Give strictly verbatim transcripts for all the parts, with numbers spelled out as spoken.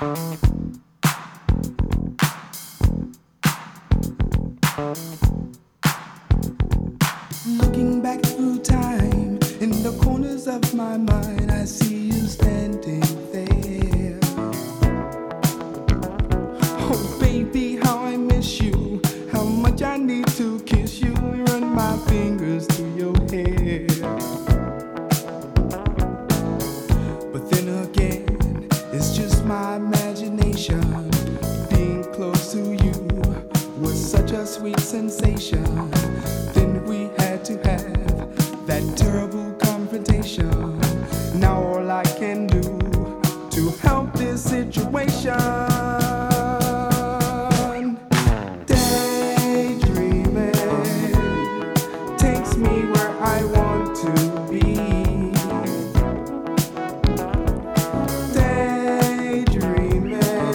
Looking back through time, in the corners of my mind, I see you standing there. Oh baby, how I miss you, how much I need to kiss you, run my fingers through your hair. But then again, it's just my imagination. Being close to you was such a sweet sensation. Then we had to have that terrible confrontation. Now all I can do to help this situation, daydreaming takes me where I want to be. Daydreaming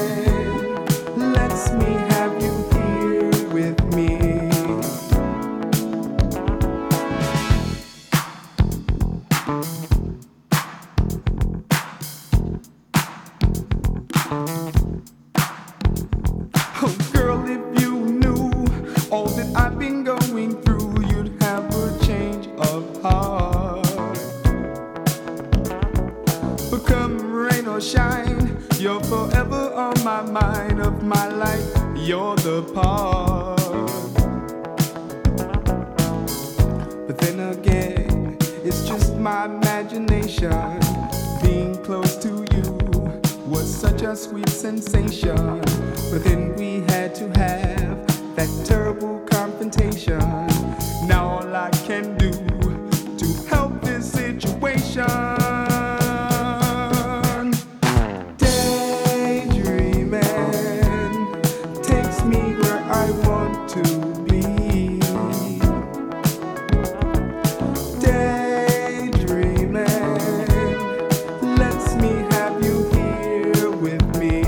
lets me have you here with me. Oh girl, if you knew all that I've been going through, you'd have a change of heart. But come rain or shine, you're forever on my mind. Of my life, you're the part. But then again, it's just my imagination. Being close to you was such a sweet sensation. But then we had to have that terrible confrontation. Now all I can do to help this situation, daydreaming takes me where I want to be. Daydreaming lets me have you here with me.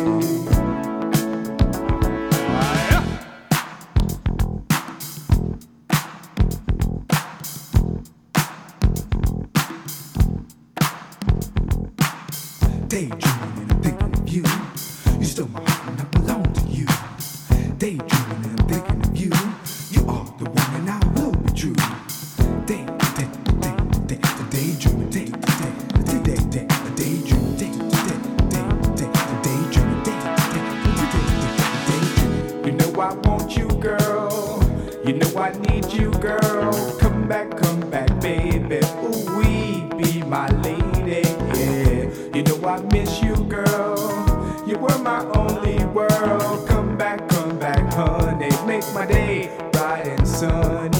Daydreaming and thinking of you. You stole my heart and I belong to you. Daydreaming and thinking of you. You are the one and I will be true. Day, day, day, day, the daydreaming, day, day, day, day, day, the daydreaming, day, day, day, day, the daydreaming, day, day, day, day, the daydreaming. You know I want you, girl. You know I need you, girl. Come back, come back, baby. Ooh, we be my lady, yeah. You know I miss you, girl. You were my only world. Come back, come back, honey. Make my day bright and sunny.